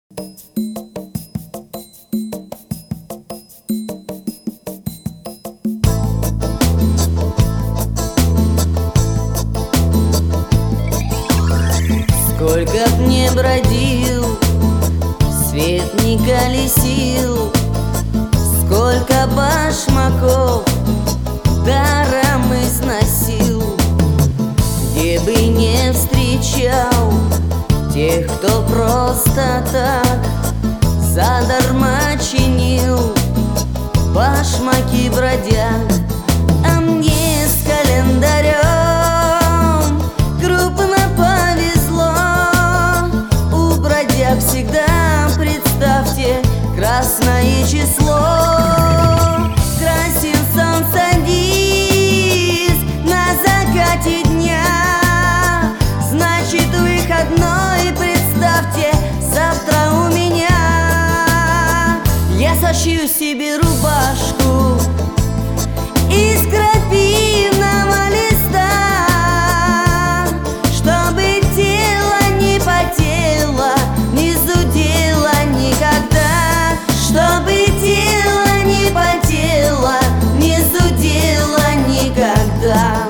Сколько б не бродил, свет не колесил, сколько башмаков даром износил, где бы не встречал тех, кто просто так задарма чинил башмаки бродяг. А мне с календарем крупно повезло. У бродяг всегда, представьте, красное число. Красен солнце диск на закате дня, значит выходной, представьте, завтра у меня. Я сошью себе рубашку из крапивного листа, чтобы тело не потело, не зудело никогда, чтобы тело не потело, не зудело никогда.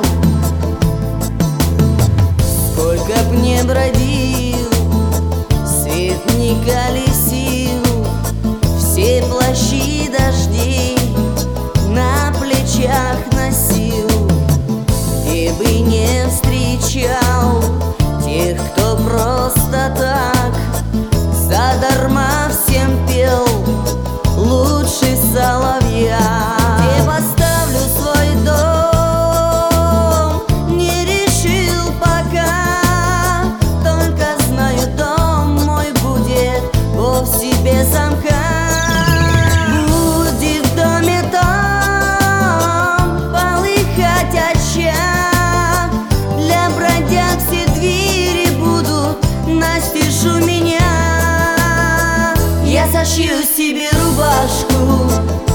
Сколько б не бродил, свет не колесил, все плащи дождей на плечах носил, где бы не встречал тех, кто просто так задарма всем пел лучше соловья. Где поставлю свой дом, не решил пока, только знаю, дом мой будет вовсе без замка. Настежь у меня, я сошью себе рубашку